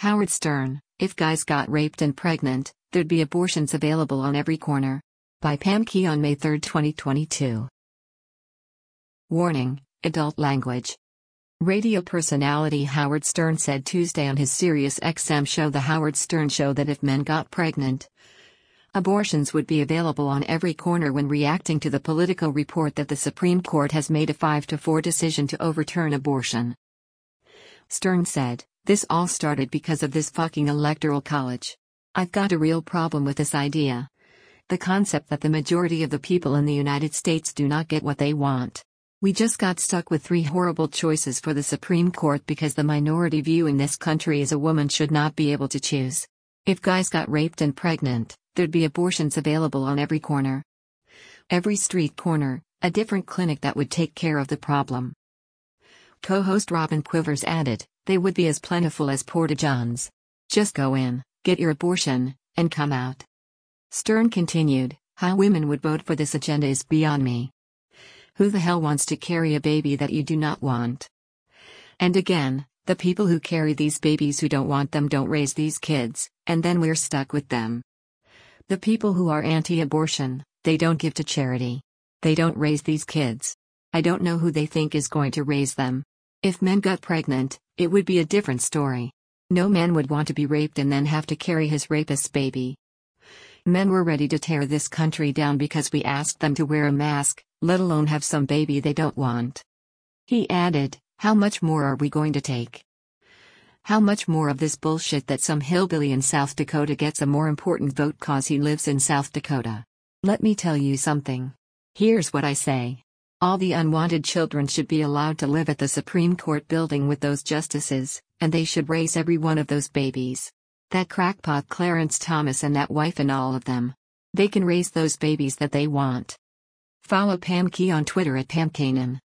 Howard Stern: if guys got raped and pregnant, there'd be abortions available on every corner. By Pam Key on May 3, 2022. Warning: adult language. Radio personality Howard Stern said Tuesday on his Sirius XM show The Howard Stern Show that if men got pregnant, abortions would be available on every corner when reacting to the Politico report that the Supreme Court has made a 5-4 decision to overturn abortion. Stern said, "This all started because of this fucking electoral college. I've got a real problem with this idea. The concept that the majority of the people in the United States do not get what they want. We just got stuck with 3 horrible choices for the Supreme Court because the minority view in this country is a woman should not be able to choose. If guys got raped and pregnant, there'd be abortions available on every corner. Every street corner, a different clinic that would take care of the problem." Co-host Robin Quivers added, "They would be as plentiful as porta-johns. Just go in, get your abortion, and come out." Stern continued, "How women would vote for this agenda is beyond me. Who the hell wants to carry a baby that you do not want? And again, the people who carry these babies who don't want them don't raise these kids, and then we're stuck with them. The people who are anti-abortion, they don't give to charity. They don't raise these kids. I don't know who they think is going to raise them. If men got pregnant, it would be a different story. No man would want to be raped and then have to carry his rapist's baby. Men were ready to tear this country down because we asked them to wear a mask, let alone have some baby they don't want." He added, "How much more are we going to take? How much more of this bullshit that some hillbilly in South Dakota gets a more important vote cause he lives in South Dakota? Let me tell you something. Here's what I say. All the unwanted children should be allowed to live at the Supreme Court building with those justices, and they should raise every one of those babies. That crackpot Clarence Thomas and that wife and all of them. They can raise those babies that they want." Follow Pam Key on Twitter at PamKanan.